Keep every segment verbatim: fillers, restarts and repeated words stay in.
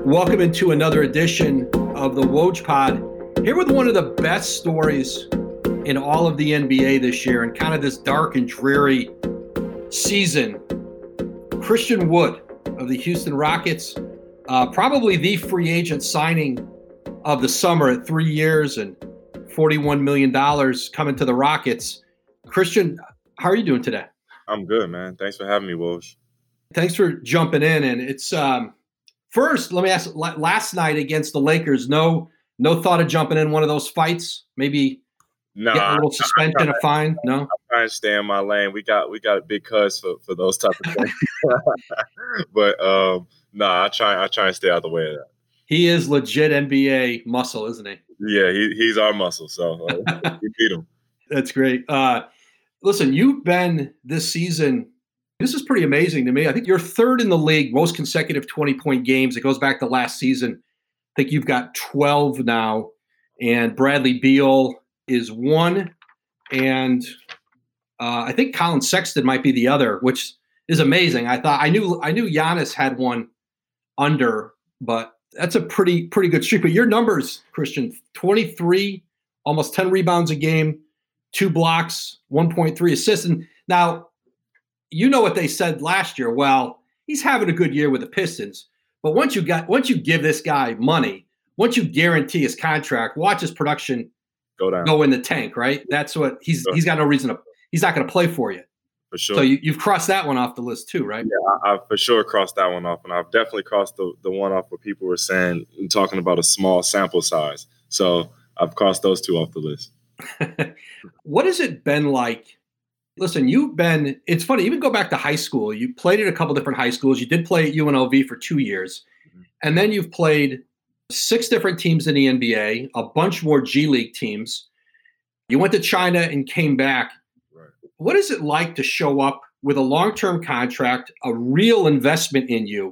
Welcome into another edition of the Woj Pod. Here with one of the best stories in all of the N B A this year and kind of this dark and dreary season. Christian Wood of the Houston Rockets, uh, probably the free agent signing of the summer at three years and forty-one million dollars coming to the Rockets. Christian, how are you doing today? I'm good, man. Thanks for having me, Woj. Thanks for jumping in. And it's um, first, let me ask, last night against the Lakers, no no thought of jumping in one of those fights? Maybe nah, getting a little suspension, a fine? No? I'm trying to stay in my lane. We got we got a big cuz for, for those type of things. but um, nah, I try I try and stay out of the way of that. He is legit N B A muscle, isn't he? Yeah, he, he's our muscle, so uh, we beat him. That's great. Uh, listen, you've been this season – this is pretty amazing to me. I think you're third in the league, most consecutive twenty-point games. It goes back to last season. I think you've got twelve now, and Bradley Beal is one, and uh, I think Colin Sexton might be the other, which is amazing. I thought I knew I knew Giannis had one under, but that's a pretty pretty good streak. But your numbers, Christian, twenty-three, almost ten rebounds a game, two blocks, one point three assists. And now, you know what they said last year. Well, he's having a good year with the Pistons, but once you got once you give this guy money, once you guarantee his contract, watch his production go down, go in the tank. Right? That's what he's sure. he's got no reason to. He's not going to play for you. For sure. So you, you've crossed that one off the list too, right? Yeah, I, I've for sure crossed that one off, and I've definitely crossed the the one off where people were saying talking about a small sample size. So I've crossed those two off the list. What has it been like? Listen, you've been, it's funny, even go back to high school. You played at a couple different high schools. You did play at U N L V for two years. Mm-hmm. And then you've played six different teams in the N B A, a bunch more G League teams. You went to China and came back. Right. What is it like to show up with a long-term contract, a real investment in you?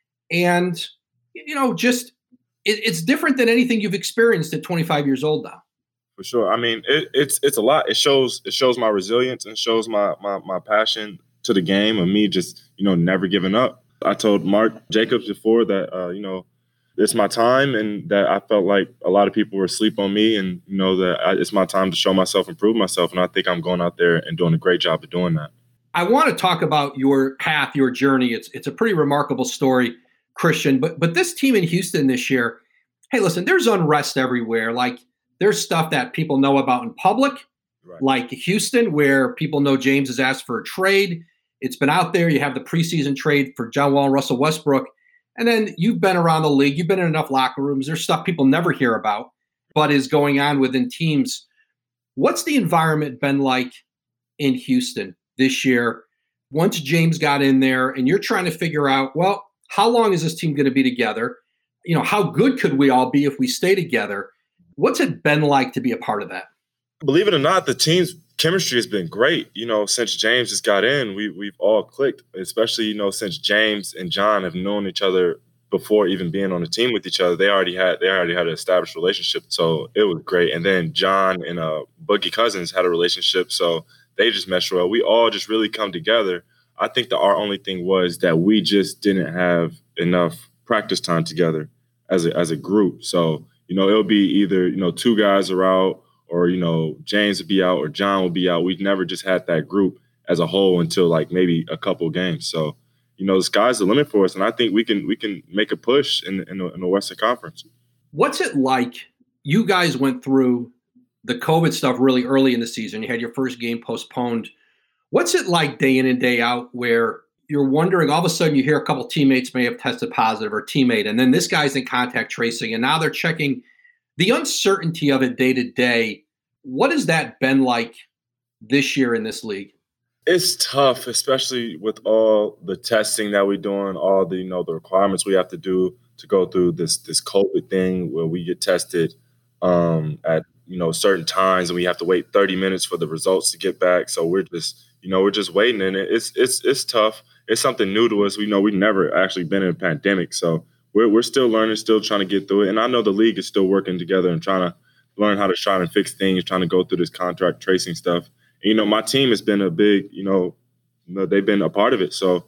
And, you know, just, it, it's different than anything you've experienced at twenty-five years old now. For sure. I mean, it, it's it's a lot. It shows it shows my resilience and shows my, my my passion to the game and me just, you know, never giving up. I told Mark Jacobs before that, uh, you know, it's my time and that I felt like a lot of people were asleep on me and, you know, that I, it's my time to show myself and prove myself. And I think I'm going out there and doing a great job of doing that. I want to talk about your path, your journey. It's it's a pretty remarkable story, Christian. But but this team in Houston this year, hey, listen, there's unrest everywhere. Like, there's stuff that people know about in public, right, like Houston, where people know James has asked for a trade. It's been out there. You have the preseason trade for John Wall and Russell Westbrook. And then you've been around the league. You've been in enough locker rooms. There's stuff people never hear about, but is going on within teams. What's the environment been like in Houston this year? Once James got in there and you're trying to figure out, well, how long is this team going to be together? You know, how good could we all be if we stay together? What's it been like to be a part of that? Believe it or not, the team's chemistry has been great. You know, since James has got in, we, we've all clicked, especially, you know, since James and John have known each other before even being on the team with each other. They already had they already had an established relationship. So it was great. And then John and uh, Boogie Cousins had a relationship. So they just meshed well. We all just really come together. I think that our only thing was that we just didn't have enough practice time together as a, as a group. So, you know, it'll be either, you know, two guys are out or, you know, James will be out or John will be out. We've never just had that group as a whole until like maybe a couple games. So, you know, the sky's the limit for us. And I think we can we can make a push in, in, the, in the Western Conference. What's it like? You guys went through the COVID stuff really early in the season. You had your first game postponed. What's it like day in and day out where you're wondering, all of a sudden you hear a couple teammates may have tested positive or teammate, and then this guy's in contact tracing, and now they're checking the uncertainty of it day to day. What has that been like this year in this league? It's tough, especially with all the testing that we're doing, all the, you know, the requirements we have to do to go through this this COVID thing where we get tested um, at, you know, certain times and we have to wait thirty minutes for the results to get back. So we're just, you know, we're just waiting, and it's it's it's tough. It's something new to us. We know we've never actually been in a pandemic, so we're we're still learning, still trying to get through it. And I know the league is still working together and trying to learn how to try and fix things, trying to go through this contract tracing stuff. And, you know, my team has been a big, you know, you know, they've been a part of it. So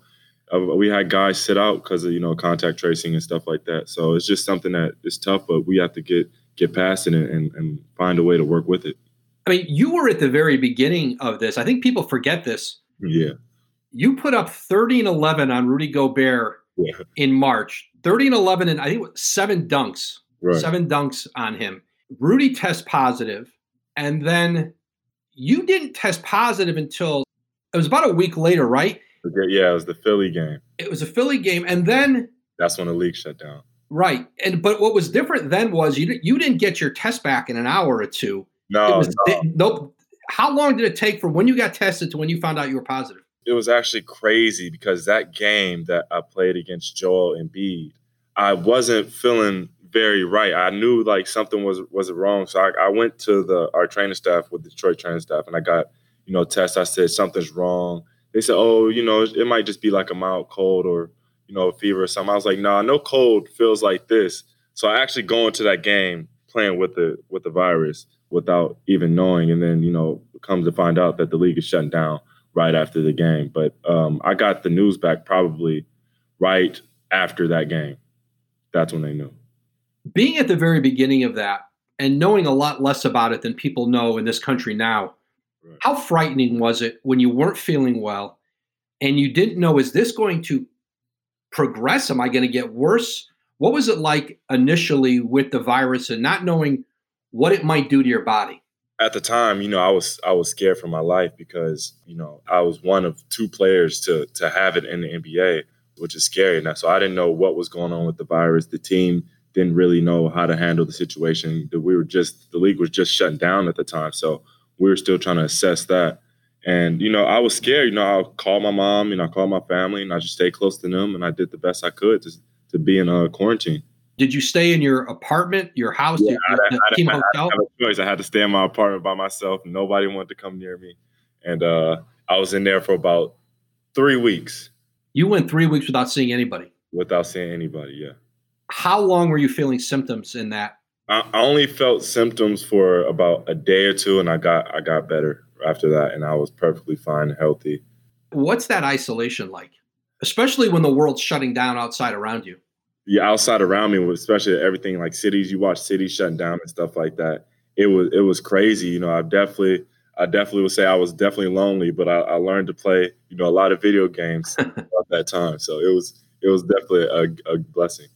uh, we had guys sit out because of, you know, contact tracing and stuff like that. So it's just something that is tough, but we have to get get past it and, and, and find a way to work with it. I mean, you were at the very beginning of this. I think people forget this. Yeah. You put up thirty and eleven on Rudy Gobert yeah. in March. thirty and eleven, and I think seven dunks. Right. Seven dunks on him. Rudy tests positive, and then you didn't test positive until it was about a week later, right? Yeah, it was the Philly game. It was a Philly game, and then that's when the league shut down. Right, and but what was different then was you you didn't get your test back in an hour or two. No, it was, no. It, no. How long did it take from when you got tested to when you found out you were positive? It was actually crazy because that game that I played against Joel Embiid, I wasn't feeling very right. I knew like something was was wrong, so I, I went to the our training staff with the Detroit training staff, and I got you know tests. I said something's wrong. They said, oh, you know, it might just be like a mild cold or you know a fever or something. I was like, no, nah, no cold feels like this. So I actually go into that game playing with the with the virus without even knowing, and then you know comes to find out that the league is shutting down right after the game. But um, I got the news back probably right after that game. That's when they knew. Being at the very beginning of that and knowing a lot less about it than people know in this country now, right. How frightening was it when you weren't feeling well and you didn't know, is this going to progress? Am I going to get worse? What was it like initially with the virus and not knowing what it might do to your body? At the time, you know, I was I was scared for my life because, you know, I was one of two players to to have it in the N B A, which is scary. Now, so I didn't know what was going on with the virus. The team didn't really know how to handle the situation. That we were just the league was just shutting down at the time, so we were still trying to assess that. And you know, I was scared. You know, I called my mom, you know, I called my family, and I just stayed close to them, and I did the best I could to to be in a quarantine. Did you stay in your apartment, your house, yeah, your, I, your I, team I, hotel? I had a choice. I had to stay in my apartment by myself. Nobody wanted to come near me, and uh, I was in there for about three weeks. You went three weeks without seeing anybody. Without seeing anybody, yeah. How long were you feeling symptoms in that? I, I only felt symptoms for about a day or two, and I got I got better after that, and I was perfectly fine and healthy. What's that isolation like, especially when the world's shutting down outside around you? Yeah, outside around me, especially everything like cities. You watch cities shutting down and stuff like that. It was it was crazy. You know, I definitely I definitely would say I was definitely lonely, but I, I learned to play you know a lot of video games at that time. So it was it was definitely a, a blessing.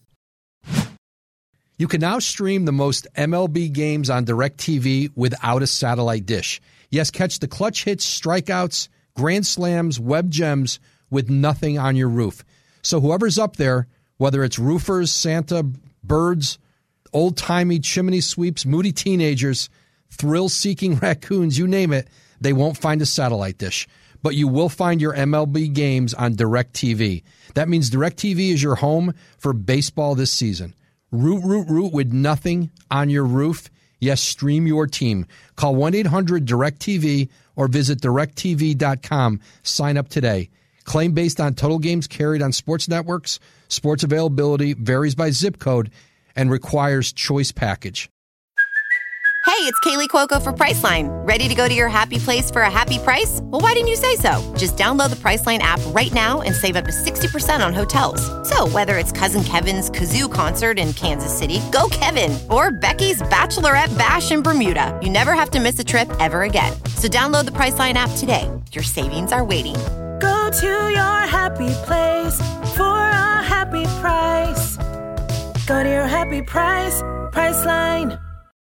You can now stream the most M L B games on DirecTV without a satellite dish. Yes, catch the clutch hits, strikeouts, grand slams, web gems with nothing on your roof. So whoever's up there, whether it's roofers, Santa, birds, old-timey chimney sweeps, moody teenagers, thrill-seeking raccoons, you name it, they won't find a satellite dish. But you will find your M L B games on DirecTV. That means DirecTV is your home for baseball this season. Root, root, root with nothing on your roof. Yes, stream your team. Call one eight hundred direct T V or visit direct T V dot com. Sign up today. Claim based on total games carried on sports networks. Sports availability varies by zip code and requires choice package. Hey, it's Kaylee Cuoco for Priceline. Ready to go to your happy place for a happy price? Well, why didn't you say so? Just download the Priceline app right now and save up to sixty percent on hotels. So whether it's Cousin Kevin's Kazoo Concert in Kansas City, go Kevin, or Becky's Bachelorette Bash in Bermuda, you never have to miss a trip ever again. So download the Priceline app today. Your savings are waiting. Go to your happy place for a happy price. Go to your happy price, Priceline.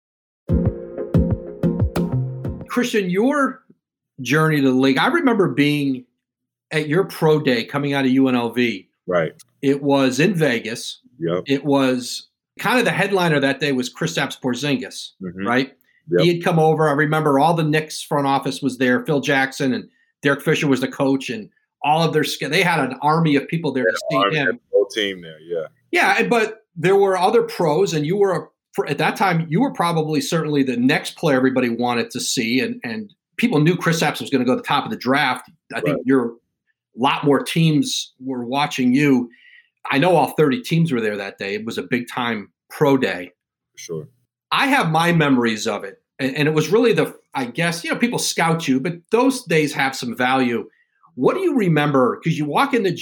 Christian, your journey to the league, I remember being at your pro day coming out of U N L V. Right. It was in Vegas. Yep. It was kind of the headliner that day was Kristaps Porzingis, mm-hmm. right? Yep. He had come over. I remember all the Knicks front office was there. Phil Jackson and Derek Fisher was the coach, and all of their – they had an army of people there yeah, to see him. The whole team there, yeah. Yeah, but there were other pros, and you were a For, at that time, you were probably certainly the next player everybody wanted to see, and, and people knew Kristaps was going to go to the top of the draft. I right. think you're a lot more teams were watching you. I know all thirty teams were there that day. It was a big-time pro day. Sure. I have my memories of it, and, and it was really the, I guess, you know, people scout you, but those days have some value. What do you remember? Because you walk in the gym,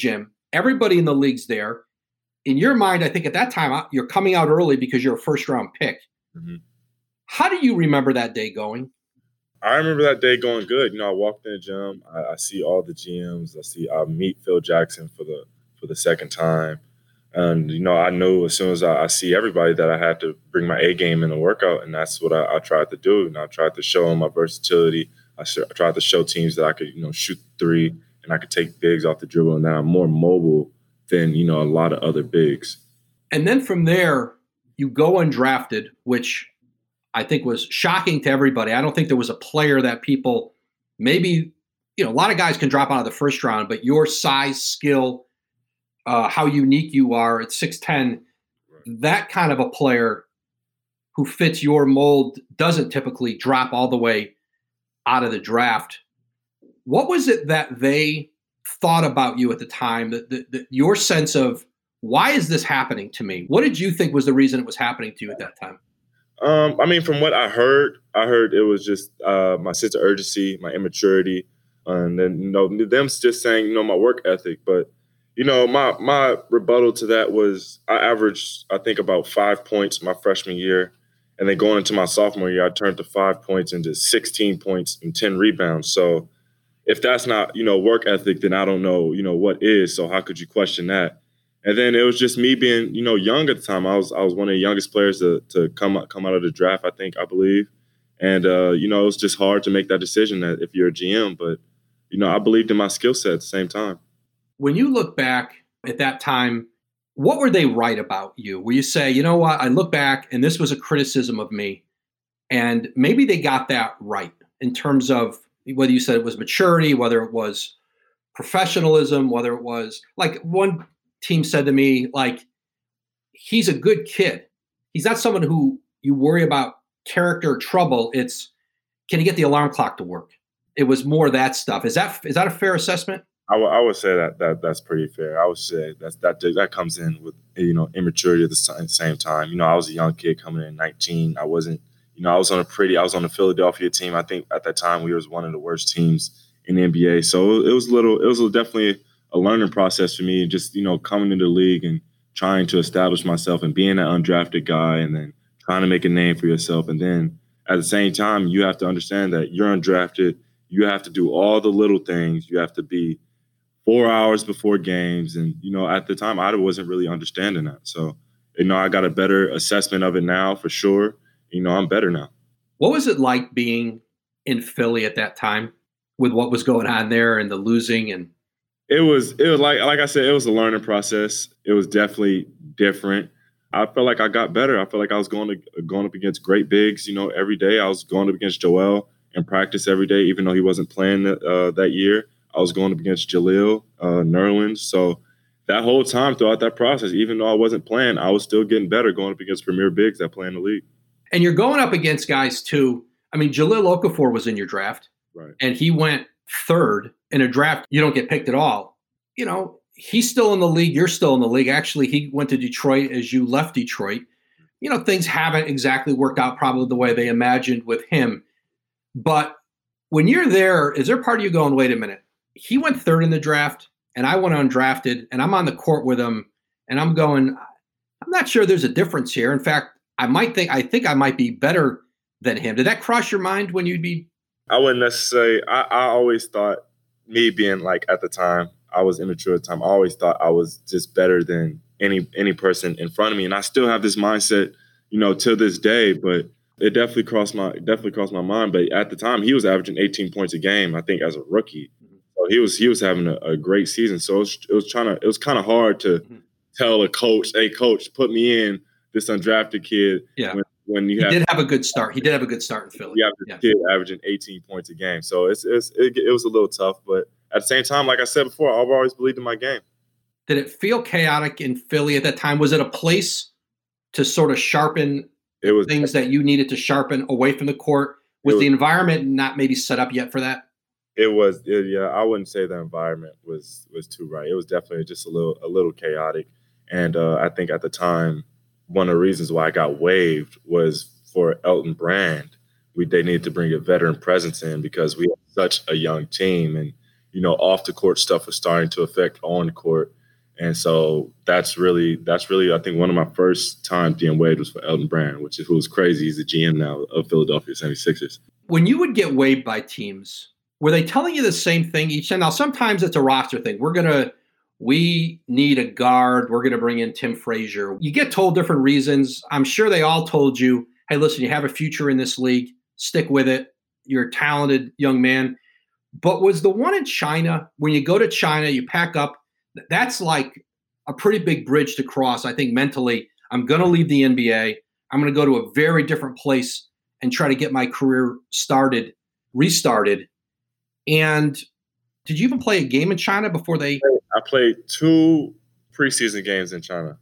Everybody in the league's there. In your mind, I think at that time, you're coming out early because you're a first-round pick. Mm-hmm. How do you remember that day going? I remember that day going good. You know, I walked in the gym. I, I see all the G Ms. I see I meet Phil Jackson for the for the second time. And, you know, I knew as soon as I, I see everybody that I had to bring my A game in the workout, and that's what I, I tried to do. And I tried to show them my versatility. I, sh- I tried to show teams that I could, you know, shoot three and I could take bigs off the dribble, and that I'm more mobile than, you know, a lot of other bigs. And then from there, you go undrafted, which I think was shocking to everybody. I don't think there was a player that people maybe, you know, a lot of guys can drop out of the first round, but your size, skill, uh, how unique you are at six ten, right. That kind of a player who fits your mold doesn't typically drop all the way out of the draft. What was it that they thought about you at the time, that, that, that your sense of, why is this happening to me? What did you think was the reason it was happening to you at that time? Um, I mean, from what I heard, I heard it was just uh, my sense of urgency, my immaturity, and then, you know, them just saying, you know, my work ethic. But, you know, my my rebuttal to that was I averaged, I think, about five points my freshman year. And then going into my sophomore year, I turned to five points into sixteen points and ten rebounds. So if that's not, you know, work ethic, then I don't know, you know, what is. So how could you question that? And then it was just me being, you know, young at the time. I was I was one of the youngest players to to come come out of the draft, I think, I believe. And, uh, you know, it was just hard to make that decision that if you're a G M. But, you know, I believed in my skill set at the same time. When you look back at that time, what were they right about you? Where you say, you know what, I look back and this was a criticism of me. And maybe they got that right in terms of whether you said it was maturity, whether it was professionalism, whether it was like one team said to me, like, he's a good kid. He's not someone who you worry about character or trouble. It's, can he get the alarm clock to work? It was more that stuff. Is that is that a fair assessment? I, w- I would say that, that that's pretty fair. I would say that's, that that comes in with, you know, immaturity at the same time. You know, I was a young kid coming in nineteen. I wasn't, you know, I was on a pretty, I was on the Philadelphia team. I think at that time we was one of the worst teams in the N B A. So it was a little, it was definitely a learning process for me, just, you know, coming into the league and trying to establish myself and being an undrafted guy and then trying to make a name for yourself. And then at the same time, you have to understand that you're undrafted. You have to do all the little things. You have to be four hours before games. And, you know, at the time, I wasn't really understanding that. So, you know, I got a better assessment of it now for sure. You know, I'm better now. What was it like being in Philly at that time with what was going on there and the losing? And it was, it was like, like I said, it was a learning process. It was definitely different. I felt like I got better. I felt like I was going to going up against great bigs, you know, every day. I was going up against Joel in practice every day, even though he wasn't playing uh, that year. I was going up against Jaleel, uh, Nerlens. So that whole time throughout that process, even though I wasn't playing, I was still getting better going up against premier bigs that play in the league. And you're going up against guys too. I mean, Jaleel Okafor was in your draft, right? And he went third in a draft. You don't get picked at all. You know, he's still in the league. You're still in the league. Actually, he went to Detroit as you left Detroit. You know, things haven't exactly worked out probably the way they imagined with him. But when you're there, is there part of you going, wait a minute, he went third in the draft and I went undrafted and I'm on the court with him and I'm going, I'm not sure there's a difference here. In fact, I might think, I think I might be better than him. Did that cross your mind when you'd be? I wouldn't necessarily, I, I always thought, me being like at the time, I was immature at the time, I always thought I was just better than any any person in front of me. And I still have this mindset, you know, to this day, but it definitely crossed my definitely crossed my mind. But at the time, he was averaging eighteen points a game, I think, as a rookie. So he was he was having a, a great season. So it was, it was trying to it was kind of hard to mm-hmm. tell a coach, "Hey, coach, put me in this undrafted kid." Yeah. When, when you he have, did have a good start. He did have a good start in Philly. You have this yeah. kid averaging eighteen points a game. So it's, it's it, it was a little tough, but at the same time, like I said before, I've always believed in my game. Did it feel chaotic in Philly at that time? Was it a place to sort of sharpen it was, things that you needed to sharpen away from the court? Was, was the environment not maybe set up yet for that? It was, it, yeah. I wouldn't say the environment was was too right. It was definitely just a little a little chaotic. And uh, I think at the time, one of the reasons why I got waived was for Elton Brand. We they needed to bring a veteran presence in because we had such a young team, and you know, off the court stuff was starting to affect on court. And so that's really, that's really, I think one of my first times being waived was for Elton Brand, which is who's crazy. He's the G M now of Philadelphia seventy-sixers. When you would get waived by teams, were they telling you the same thing each time? Now, sometimes it's a roster thing. We're going to, we need a guard. We're going to bring in Tim Frazier. You get told different reasons. I'm sure they all told you, hey, listen, you have a future in this league. Stick with it. You're a talented young man. But was the one in China, when you go to China, you pack up, that's like a pretty big bridge to cross, I think, mentally. I'm going to leave the N B A. I'm going to go to a very different place and try to get my career started, restarted. And did you even play a game in China before they? I played two preseason games in China.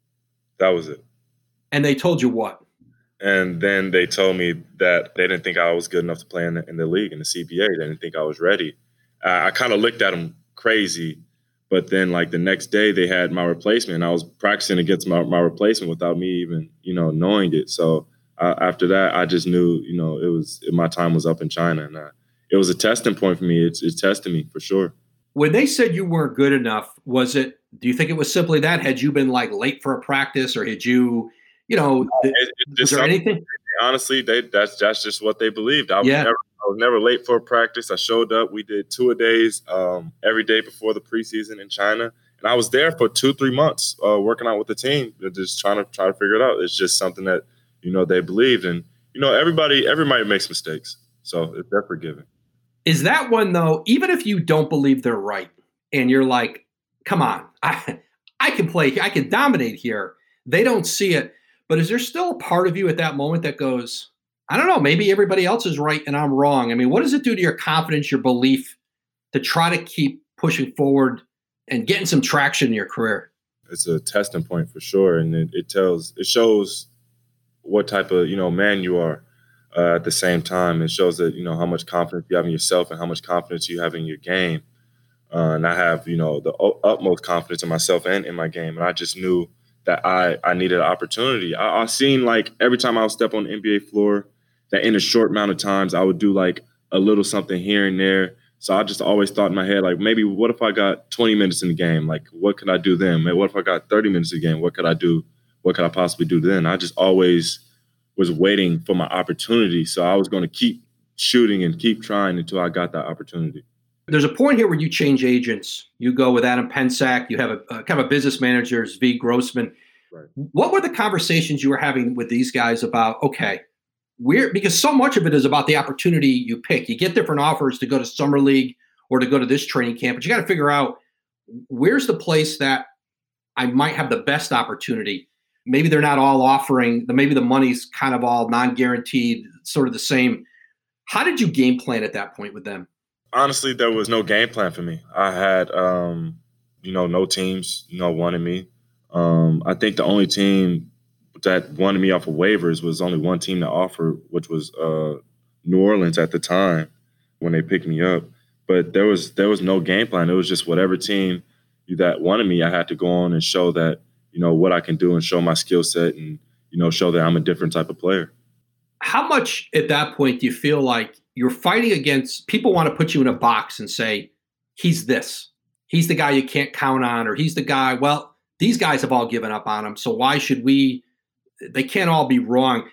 That was it. And they told you what? And then they told me that they didn't think I was good enough to play in the, in the league, in the C B A. They didn't think I was ready. Uh, I kind of looked at them crazy. But then, like, the next day they had my replacement. And I was practicing against my, my replacement without me even, you know, knowing it. So uh, after that, I just knew, you know, it was my time was up in China. And uh, it was a testing point for me. It's, it's testing me for sure. When they said you weren't good enough, was it, do you think it was simply that? Had you been, like, late for a practice, or had you, you know, it, it, was there anything? Honestly, they that's that's just what they believed. I was, yeah. never, I was never late for a practice. I showed up. We did two-a-days um, every day before the preseason in China. And I was there for two, three months uh, working out with the team, just trying to try to figure it out. It's just something that, you know, they believed. And, you know, everybody everybody makes mistakes. So they're forgiven. Is that one, though, even if you don't believe they're right and you're like, come on, I, I can play, I can dominate here. They don't see it. But is there still a part of you at that moment that goes, I don't know, maybe everybody else is right and I'm wrong? I mean, what does it do to your confidence, your belief to try to keep pushing forward and getting some traction in your career? It's a testing point for sure. And it, it tells, it shows what type of, you know, man you are uh, at the same time. It shows that, you know, how much confidence you have in yourself and how much confidence you have in your game. Uh, and I have, you know, the utmost confidence in myself and in my game. And I just knew that I, I needed an opportunity. I, I seen, like, every time I would step on the N B A floor, that in a short amount of times I would do, like, a little something here and there. So I just always thought in my head, like, maybe what if I got twenty minutes in the game? Like, what could I do then? Maybe what if I got thirty minutes in the game? What could I do? What could I possibly do then? I just always was waiting for my opportunity. So I was going to keep shooting and keep trying until I got that opportunity. There's a point here where you change agents. You go with Adam Pensack. You have a, a kind of a business manager, V. Grossman. Right. What were the conversations you were having with these guys about, okay, we're, because so much of it is about the opportunity you pick. You get different offers to go to Summer League or to go to this training camp, but you got to figure out where's the place that I might have the best opportunity. Maybe they're not all offering, maybe the money's kind of all non-guaranteed, sort of the same. How did you game plan at that point with them? Honestly, there was no game plan for me. I had, um, you know, no teams, you know, wanted me. Um, I think the only team that wanted me off of waivers was only one team that offered, which was uh, New Orleans at the time when they picked me up. But there was there was no game plan. It was just whatever team that wanted me, I had to go on and show that, you know, what I can do and show my skill set and, you know, show that I'm a different type of player. How much at that point do you feel like you're fighting against, people want to put you in a box and say, he's this, he's the guy you can't count on, or he's the guy, well, these guys have all given up on him, so why should we, they can't all be wrong.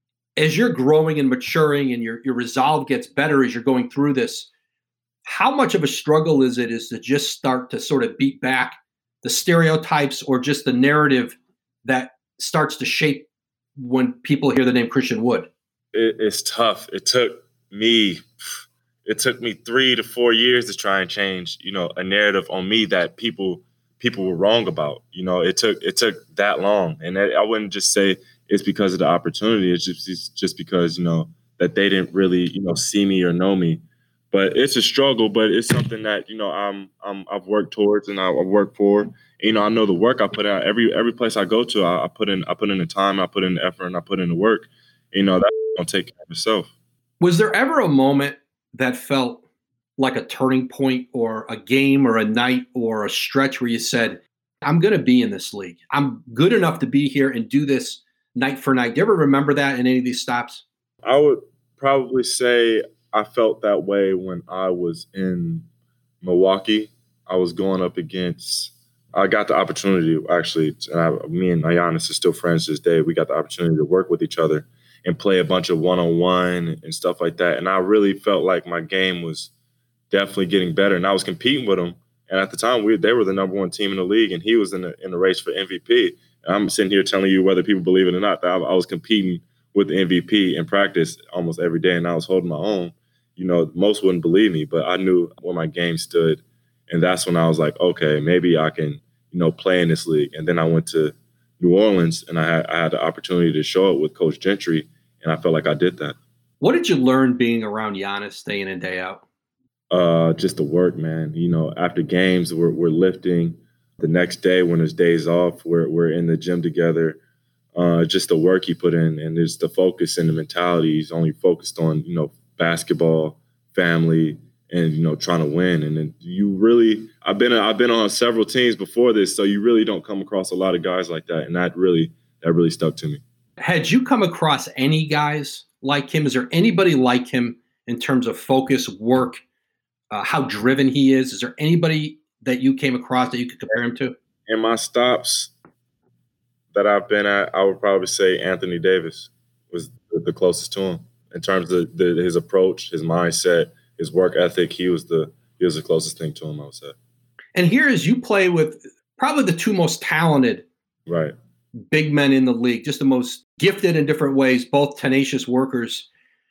As you're growing and maturing and your, your resolve gets better as you're going through this, how much of a struggle is it is to just start to sort of beat back the stereotypes or just the narrative that starts to shape when people hear the name Christian Wood? It, it's tough. It took me, it took me three to four years to try and change, you know, a narrative on me that people people were wrong about. You know, it took it took that long, and I wouldn't just say it's because of the opportunity. It's just it's just because, you know, that they didn't really, you know, see me or know me. But it's a struggle, but it's something that, you know, I'm I'm I've worked towards and I, I work for. And, you know, I know the work I put out. Every every place I go to, I, I put in I put in the time, I put in the effort, and I put in the work. You know, that's gonna take care of itself. Was there ever a moment that felt like a turning point or a game or a night or a stretch where you said, I'm going to be in this league. I'm good enough to be here and do this night for night. Do you ever remember that in any of these stops? I would probably say I felt that way when I was in Milwaukee. I was going up against I got the opportunity, actually, and I, me and Giannis are still friends to this day. We got the opportunity to work with each other and play a bunch of one-on-one and stuff like that. And I really felt like my game was definitely getting better. And I was competing with him. And at the time, we they were the number one team in the league, and he was in the in the race for M V P. And I'm sitting here telling you, whether people believe it or not, that I, I was competing with the M V P in practice almost every day, and I was holding my own. You know, most wouldn't believe me, but I knew where my game stood. And that's when I was like, okay, maybe I can, you know, play in this league. And then I went to New Orleans, and I had, I had the opportunity to show it with Coach Gentry, and I felt like I did that. What did you learn being around Giannis day in and day out? Uh, just the work, man. You know, after games, we're we're lifting. The next day, when there's days off, we're we're in the gym together. Uh, just the work he put in, and there's the focus and the mentality. He's only focused on, you know, basketball, family, and, you know, trying to win. And then you really, I've been I've been on several teams before this, so you really don't come across a lot of guys like that, and that really that really stuck to me. Had you come across any guys like him? Is there anybody like him in terms of focus, work, uh, how driven he is? Is there anybody that you came across that you could compare him to? In my stops that I've been at, I would probably say Anthony Davis was the closest to him in terms of the, his approach, his mindset, his work ethic. He was the he was the closest thing to him, I would say. And here is you play with probably the two most talented right big men in the league, just the most gifted in different ways, both tenacious workers.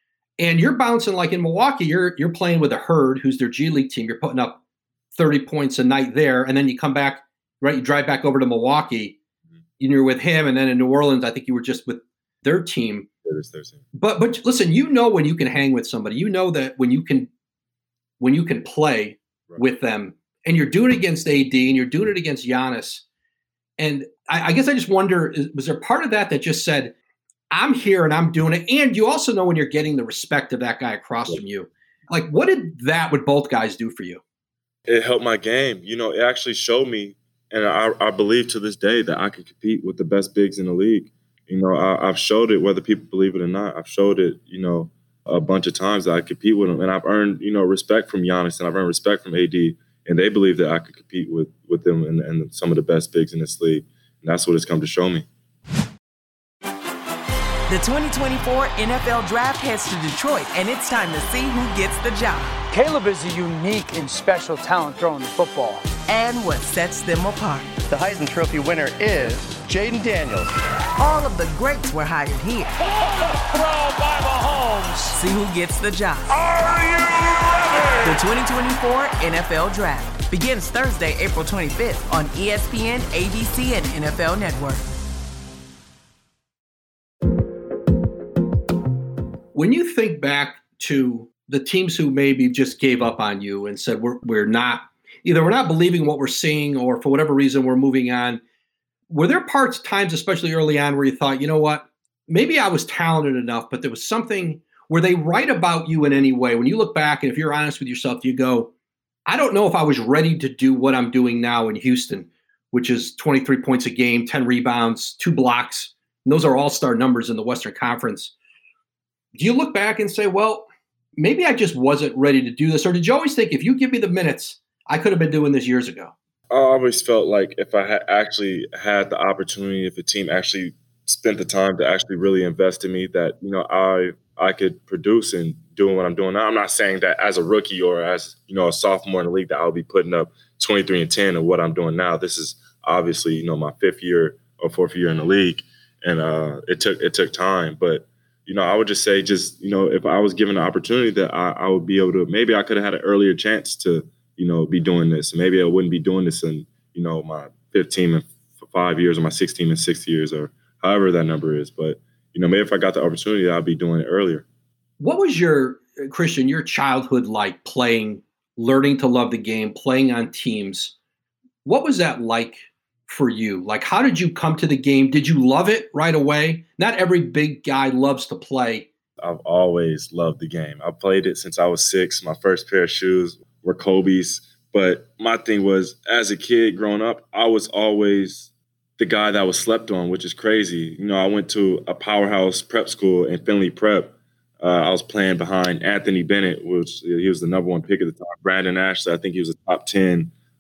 And you're bouncing like in Milwaukee, you're you're playing with a Herd, who's their G League team. You're putting up thirty points a night there, and then you come back, right? You drive back over to Milwaukee, mm-hmm. and you're with him, and then in New Orleans, I think you were just with their team. It is their team. But but listen, you know when you can hang with somebody, you know that when you can when you can play right. with them, and you're doing it against A D, and you're doing it against Giannis. And I, I guess I just wonder, was there part of that that just said, I'm here and I'm doing it? And you also know when you're getting the respect of that guy across yeah. from you. Like, what did that with both guys do for you? It helped my game. You know, it actually showed me, and I, I believe to this day that I can compete with the best bigs in the league. You know, I, I've showed it, whether people believe it or not. I've showed it, you know, a bunch of times that I compete with them. And I've earned, you know, respect from Giannis, and I've earned respect from A D. And they believe that I could compete with, with them and, and some of the best bigs in this league. And that's what it's come to show me. The twenty twenty-four N F L Draft heads to Detroit, and it's time to see who gets the job. Caleb is a unique and special talent throwing the football. And what sets them apart. The Heisman Trophy winner is Jaden Daniels. All of the greats were hired here. Throw by Mahomes. See who gets the job. Are you ready? The twenty twenty-four N F L Draft begins Thursday, April twenty-fifth on E S P N, A B C, and N F L Network. When you think back to the teams who maybe just gave up on you and said, we're, we're not, either we're not believing what we're seeing or for whatever reason we're moving on, were there parts, times, especially early on, where you thought, you know what, maybe I was talented enough, but there was something, were they right about you in any way? When you look back and if you're honest with yourself, you go, I don't know if I was ready to do what I'm doing now in Houston, which is twenty-three points a game, ten rebounds, two blocks. And those are all-star numbers in the Western Conference. Do you look back and say, well, maybe I just wasn't ready to do this? Or did you always think, if you give me the minutes, I could have been doing this years ago? I always felt like if I had actually had the opportunity, if a team actually spent the time to actually really invest in me, that, you know, I I could produce in doing what I'm doing now. I'm not saying that as a rookie or as, you know, a sophomore in the league that I'll be putting up twenty-three and ten of what I'm doing now. This is obviously, you know, my fifth year or fourth year in the league. And uh, it took it took time. But, you know, I would just say just, you know, if I was given the opportunity that I, I would be able to, maybe I could have had an earlier chance to, you know, be doing this. Maybe I wouldn't be doing this in, you know, my fifteen and five years or my sixteen and six years or however that number is. But, you know, maybe if I got the opportunity, I'd be doing it earlier. What was your, Christian, your childhood like playing, learning to love the game, playing on teams? What was that like for you? Like, how did you come to the game? Did you love it right away? Not every big guy loves to play. I've always loved the game. I played it since I was six. My first pair of shoes were Kobe's. But my thing was, as a kid growing up, I was always the guy that was slept on, which is crazy. You know, I went to a powerhouse prep school in Finley Prep. Uh, I was playing behind Anthony Bennett, which he was the number one pick at the time. Brandon Ashley, I think he was a top ten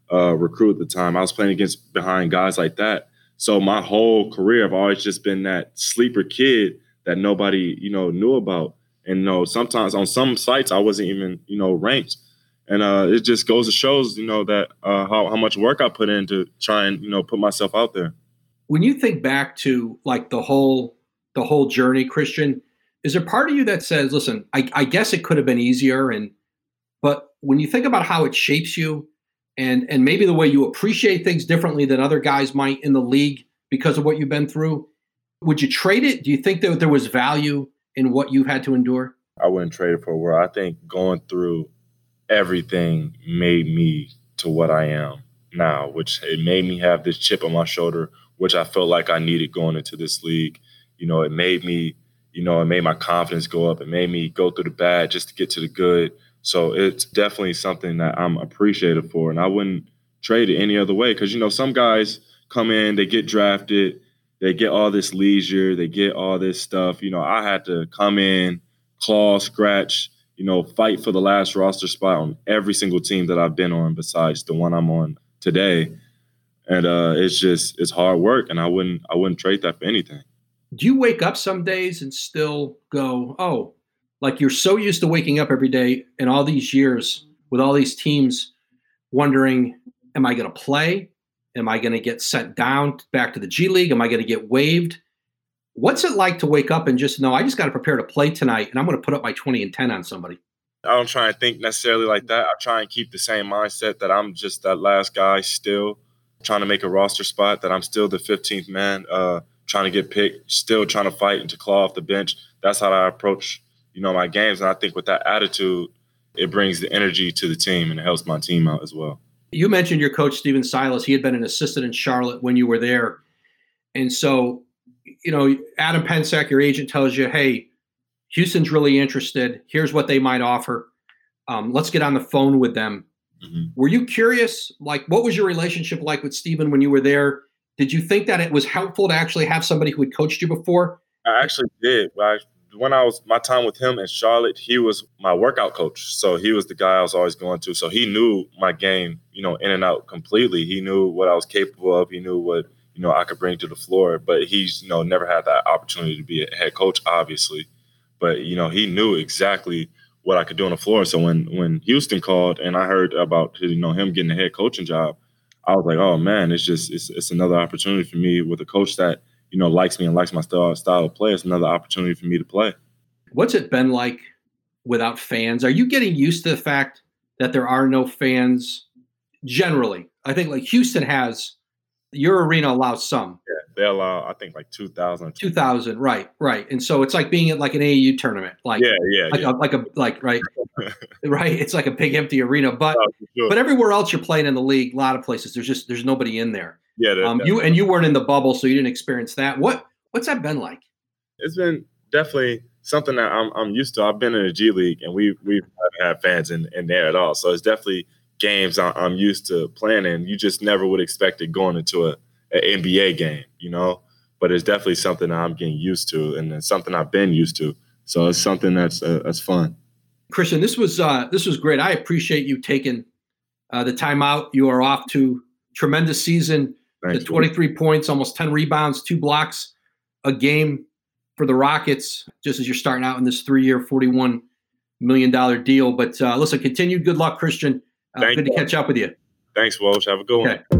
uh, recruit at the time. I was playing against behind guys like that. So my whole career, I've always just been that sleeper kid that nobody, you know, knew about. And, you know, sometimes on some sites I wasn't even, you know, ranked. And uh, it just goes to shows, you know, that uh, how, how much work I put in to try and, you know, put myself out there. When you think back to like the whole the whole journey, Christian, is there part of you that says, listen, I, I guess it could have been easier, and but when you think about how it shapes you and and maybe the way you appreciate things differently than other guys might in the league because of what you've been through, would you trade it? Do you think that there was value in what you've had to endure? I wouldn't trade it for a world. I think going through everything made me to what I am now, which it made me have this chip on my shoulder, which I felt like I needed going into this league. You know, it made me, you know, it made my confidence go up. It made me go through the bad just to get to the good. So it's definitely something that I'm appreciative for, and I wouldn't trade it any other way because, you know, some guys come in, they get drafted, they get all this leisure, they get all this stuff. You know, I had to come in, claw, scratch, you know, fight for the last roster spot on every single team that I've been on besides the one I'm on today. And uh, it's just, it's hard work, and I wouldn't, I wouldn't trade that for anything. Do you wake up some days and still go, oh, like you're so used to waking up every day and all these years with all these teams wondering, am I going to play? Am I going to get sent down back to the G League? Am I going to get waived? What's it like to wake up and just know, I just got to prepare to play tonight and I'm going to put up my twenty and ten on somebody? I don't try and think necessarily like that. I try and keep the same mindset that I'm just that last guy still trying to make a roster spot, that I'm still the fifteenth man, uh, trying to get picked, still trying to fight and to claw off the bench. That's how I approach, you know, my games. And I think with that attitude, it brings the energy to the team and it helps my team out as well. You mentioned your coach, Stephen Silas. He had been an assistant in Charlotte when you were there. And so, you know, Adam Pensack, your agent, tells you, hey, Houston's really interested. Here's what they might offer. Um, let's get on the phone with them. Mm-hmm. Were you curious? Like, what was your relationship like with Stephen when you were there? Did you think that it was helpful to actually have somebody who had coached you before? I actually did. I, when I was my time with him in Charlotte, he was my workout coach. So he was the guy I was always going to. So he knew my game, you know, in and out completely. He knew what I was capable of. He knew what, you know, I could bring to the floor. But he's, you know, never had that opportunity to be a head coach, obviously. But, you know, he knew exactly what I could do on the floor. So when when Houston called and I heard about, you know, him getting a head coaching job, I was like, oh, man, it's just it's, it's another opportunity for me with a coach that, you know, likes me and likes my style, style of play. It's another opportunity for me to play. What's it been like without fans? Are you getting used to the fact that there are no fans generally? I think like Houston has, your arena allows some. Yeah, they allow, I think, like two thousand. two thousand, right, right. And so it's like being at like an A A U tournament. Like, yeah, yeah. Like, yeah. A, like a, like, right, right. It's like a big empty arena. But, oh, sure. but everywhere else you're playing in the league, a lot of places, there's just, there's nobody in there. Yeah, that, um, you and you weren't in the bubble, so you didn't experience that. What what's that been like? It's been definitely something that I'm I'm used to. I've been in the G League, and we we've had fans in, in there at all. So it's definitely games I'm used to playing in. You just never would expect it going into a, a N B A game, you know. But it's definitely something that I'm getting used to, and it's something I've been used to. So it's something that's uh, that's fun. Christian, this was uh, this was great. I appreciate you taking uh, the time out. You are off to tremendous season. Thanks, the twenty-three points, almost ten rebounds, two blocks a game for the Rockets, just as you're starting out in this three-year, forty-one million dollars deal. But uh, listen, continued good luck, Christian. Uh, good you. to catch up with you. Thanks, Woj. Have a good okay.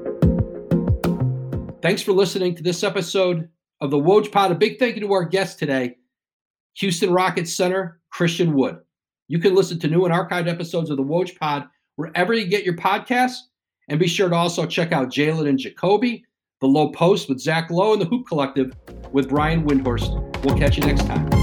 one. Thanks for listening to this episode of the Woj Pod. A big thank you to our guest today, Houston Rockets center, Christian Wood. You can listen to new and archived episodes of the Woj Pod wherever you get your podcasts. And be sure to also check out Jalen and Jacoby, The Low Post with Zach Lowe, and The Hoop Collective with Brian Windhorst. We'll catch you next time.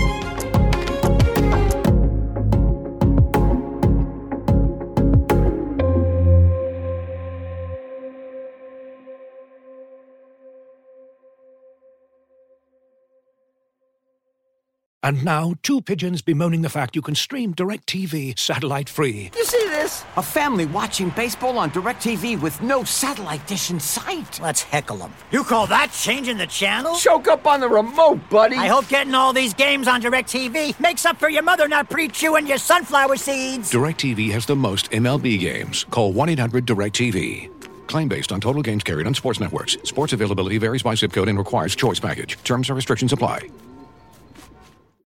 And now, two pigeons bemoaning the fact you can stream DirecTV satellite-free. You see this? A family watching baseball on DirecTV with no satellite dish in sight. Let's heckle them. You call that changing the channel? Choke up on the remote, buddy. I hope getting all these games on DirecTV makes up for your mother not pre-chewing your sunflower seeds. DirecTV has the most M L B games. Call one eight hundred direct T V. Claim based on total games carried on sports networks. Sports availability varies by zip code and requires choice package. Terms and restrictions apply.